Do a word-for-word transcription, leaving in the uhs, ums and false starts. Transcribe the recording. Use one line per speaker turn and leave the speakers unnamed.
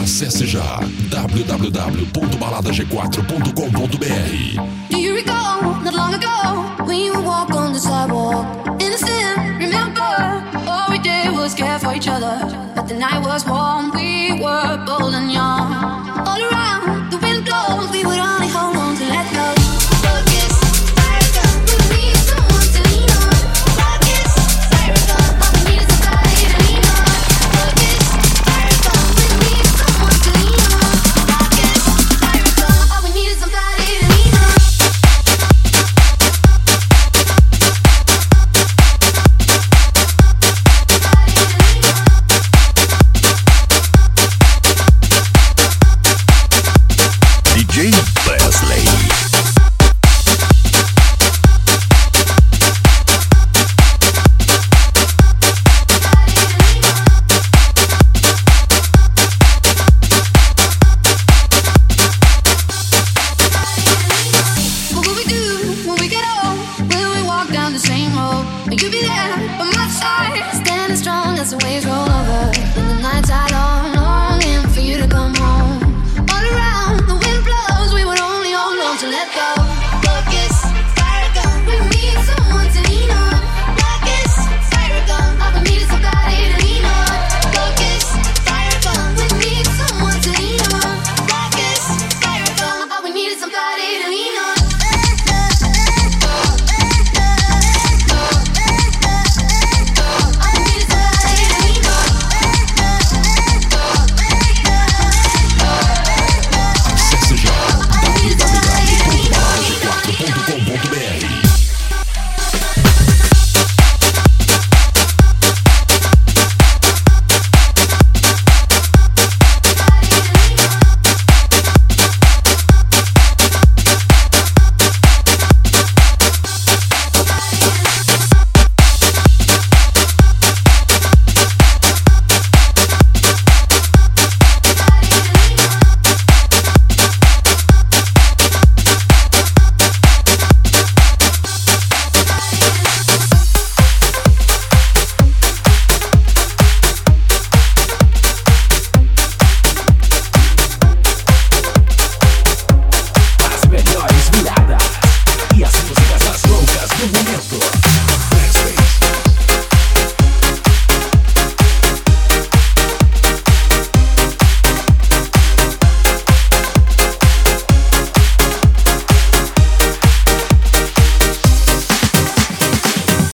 Acesse já w w w ponto balada g quatro ponto com ponto b r.
Do you recall, not long ago, we would walk on the sidewalk, innocent, remember, all we did was care for each other, but the night was warm, we were bold and young, all around, the wind blows, we would only hold on to let go. You be there by my side, standing strong as the waves roll over.